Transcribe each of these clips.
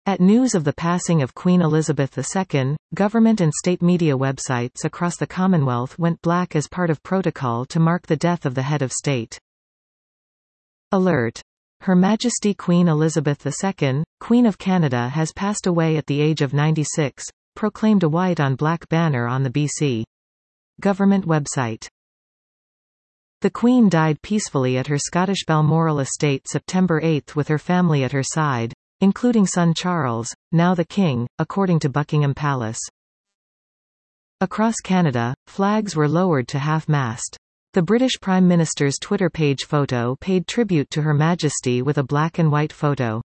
At news of the passing of Queen Elizabeth II, government and state media websites across the Commonwealth went black as part of protocol to mark the death of the head of state. Alert! Her Majesty Queen Elizabeth II, Queen of Canada has passed away at the age of 96, proclaimed a white-on-black banner on the BC government website. The Queen died peacefully at her Scottish Balmoral estate September 8 with her family at her side, including son Charles, now the King, according to Buckingham Palace. Across Canada, flags were lowered to half-mast. The British Prime Minister's Twitter page photo paid tribute to Her Majesty with a black and white photo.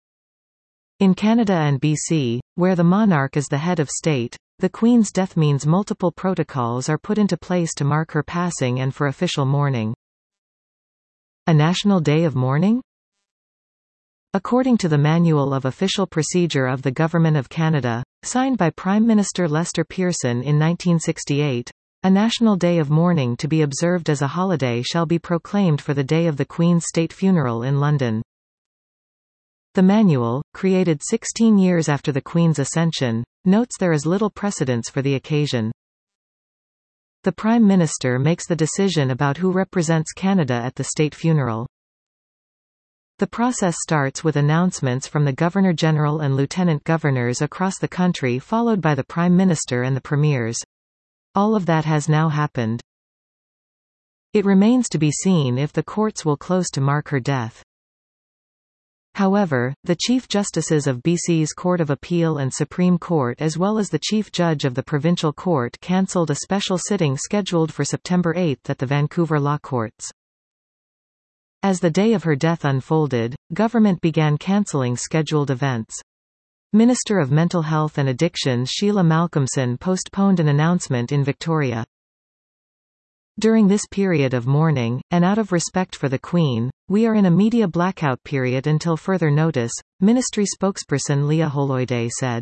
In Canada and BC, where the monarch is the head of state, the Queen's death means multiple protocols are put into place to mark her passing and for official mourning. A national day of mourning? According to the Manual of Official Procedure of the Government of Canada, signed by Prime Minister Lester Pearson in 1968, a national day of mourning to be observed as a holiday shall be proclaimed for the day of the Queen's state funeral in London. The manual, created 16 years after the Queen's ascension, notes there is little precedence for the occasion. The Prime Minister makes the decision about who represents Canada at the state funeral. The process starts with announcements from the Governor-General and Lieutenant Governors across the country, followed by the Prime Minister and the Premiers. All of that has now happened. It remains to be seen if the courts will close to mark her death. However, the Chief Justices of BC's Court of Appeal and Supreme Court as well as the Chief Judge of the Provincial Court cancelled a special sitting scheduled for September 8 at the Vancouver Law Courts. As the day of her death unfolded, government began cancelling scheduled events. Minister of Mental Health and Addictions Sheila Malcolmson postponed an announcement in Victoria. During this period of mourning, and out of respect for the Queen, we are in a media blackout period until further notice, Ministry spokesperson Leah Holroyd said.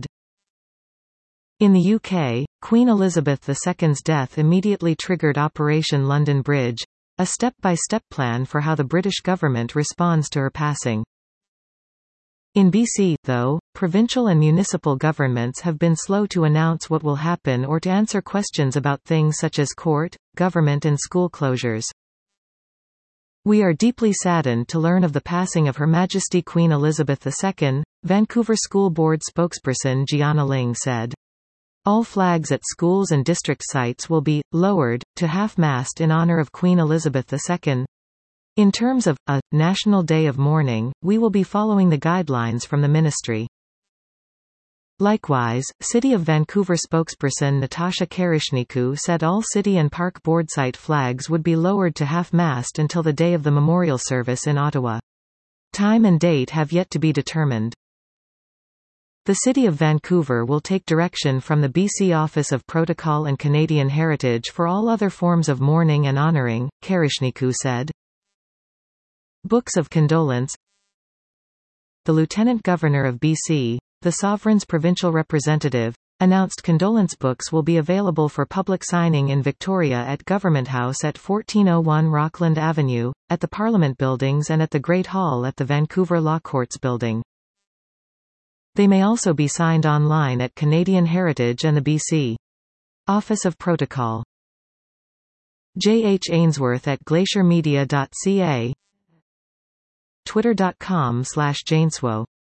In the UK, Queen Elizabeth II's death immediately triggered Operation London Bridge, a step-by-step plan for how the British government responds to her passing. In BC, though, provincial and municipal governments have been slow to announce what will happen or to answer questions about things such as court, government and school closures. We are deeply saddened to learn of the passing of Her Majesty Queen Elizabeth II, Vancouver School Board spokesperson Gianna Ling said. All flags at schools and district sites will be lowered to half-mast in honor of Queen Elizabeth II. In terms of a national day of mourning, we will be following the guidelines from the ministry. Likewise, City of Vancouver spokesperson Natasha Karishniku said all city and park board site flags would be lowered to half-mast until the day of the memorial service in Ottawa. Time and date have yet to be determined. The City of Vancouver will take direction from the BC Office of Protocol and Canadian Heritage for all other forms of mourning and honouring, Karishniku said. Books of condolence. The Lieutenant Governor of BC, the Sovereign's provincial representative, announced condolence books will be available for public signing in Victoria at Government House at 1401 Rockland Avenue, at the Parliament Buildings and at the Great Hall at the Vancouver Law Courts Building. They may also be signed online at Canadian Heritage and the BC Office of Protocol. J. H. Ainsworth at glaciermedia.ca, twitter.com/Janeswo